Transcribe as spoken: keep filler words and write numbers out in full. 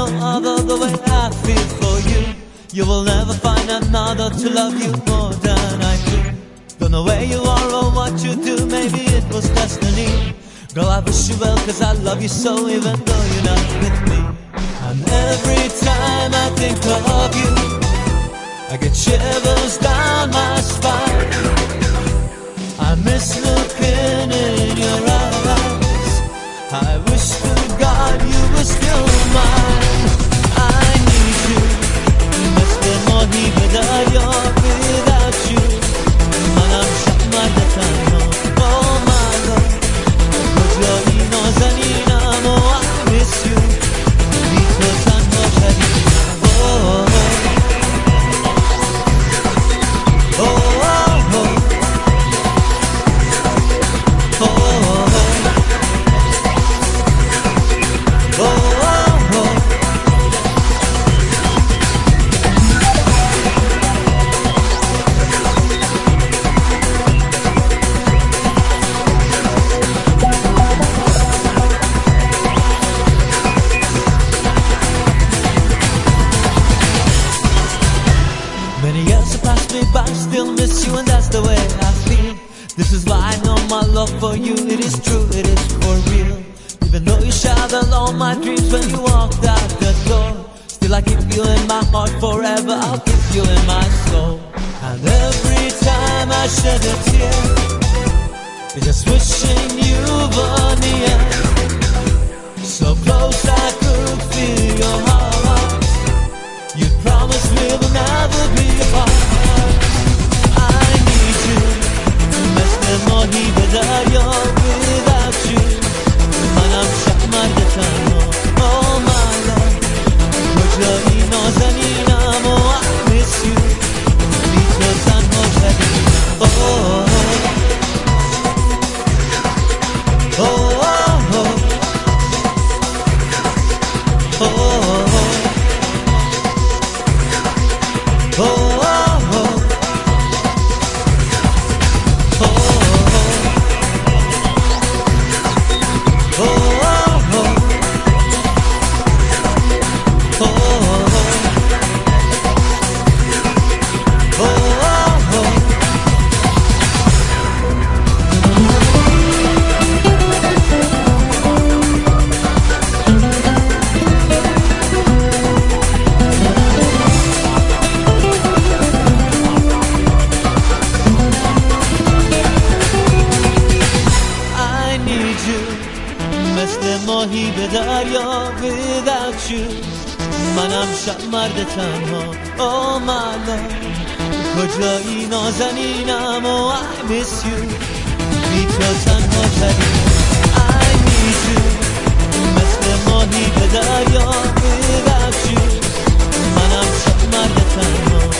other the way I feel for you. You will never find another to love you more than I do. Don't know where you are or what you do, maybe it was destiny. Girl, I wish you well, cause I love you so, even though you're not with me. And every time I think of you, I get shivers down my spine. I miss looking in your eyes. I wish to God you were still mine. I need you. Mister Mohi Bedayo, without you Manam Shakmar Datano. Oh my love, Kujloi no zanina mo, I miss you. Nito tanho charina. Oh, oh, oh, oh, oh, oh. Many years have passed me by, still miss you, and that's the way I feel. This is why I know my love for you, it is true, it is for real. Even though you shadowed all my dreams when you walked out the door, still I keep you in my heart forever, I'll keep you in my soul. And every time I shed a tear, it's just wishing you were near. So close I could feel your heart. You promised we will never be apart. I need you. Mister Mohi Bedayo, without you Manam Shakmar Datano. Oh my love, Kujloi no zanina mo, I miss you. Nito tanho charina. Oh, oh, oh, oh, oh, oh. Oh, oh, oh, oh, oh, oh, oh, oh. Mister Mohi Bedayo, without you Manam Shakmar Datano. Oh my love, Kujloi no zanina mo, I miss you. Nito tanho charina. I need you. Mister Mohi Bedayo, without you Manam Shakmar Datano.